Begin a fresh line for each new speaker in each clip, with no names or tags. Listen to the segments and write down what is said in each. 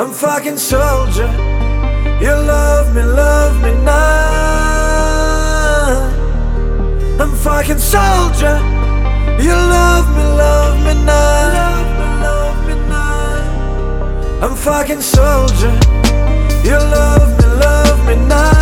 I'm fucking soldier. You love me now. I'm fucking soldier. You love me now. I'm fucking soldier. You love me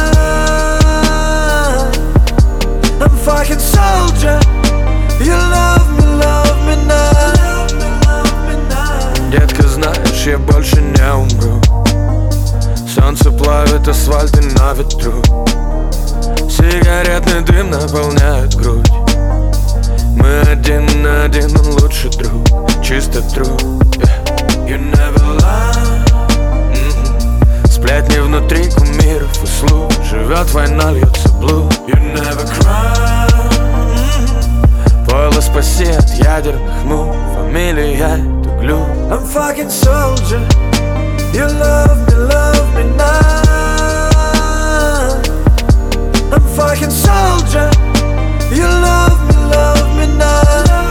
now. I'm fucking soldier. You love me now.
Детка, знаешь, я больше не умру. Солнце плавит асфальт и на ветру. Сигаретный дым наполняет грудь. Мы один на один, он лучший друг. Чисто true, yeah. You never lie. Сплетни внутри кумиров и слуг. Живет война, льется блуд. You never cry. Пойло спаси от ядерных мук. Фамилия это глю.
I'm fucking soldier. You love me now. I'm fucking soldier. You love me now.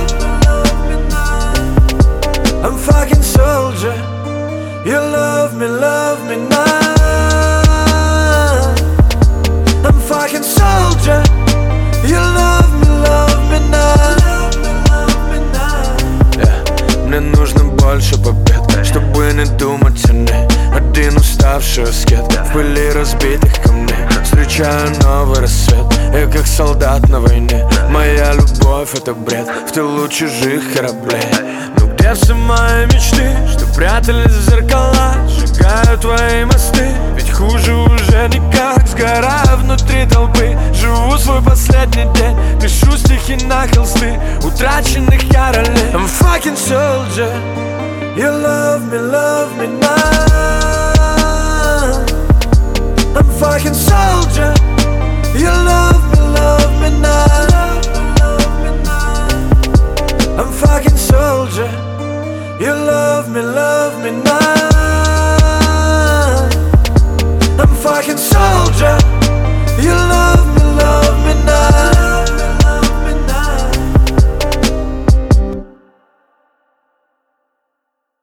I'm fucking soldier. You love me now. I'm fucking soldier. You love me now.
Мне нужно больше побед, чтобы не думать о ней. Один уставший аскет в пыли разбитых камней. Встречаю новый рассвет, я как солдат на войне. Моя любовь это бред в тылу чужих кораблей. Ну где все мои мечты, что прятались в зеркала? Сжигаю твои мосты, ведь хуже уже никак. Сгораю внутри толпы, живу свой последний день. Пишу стихи на холсты утраченных я ролей.
I'm fucking soldier. You love me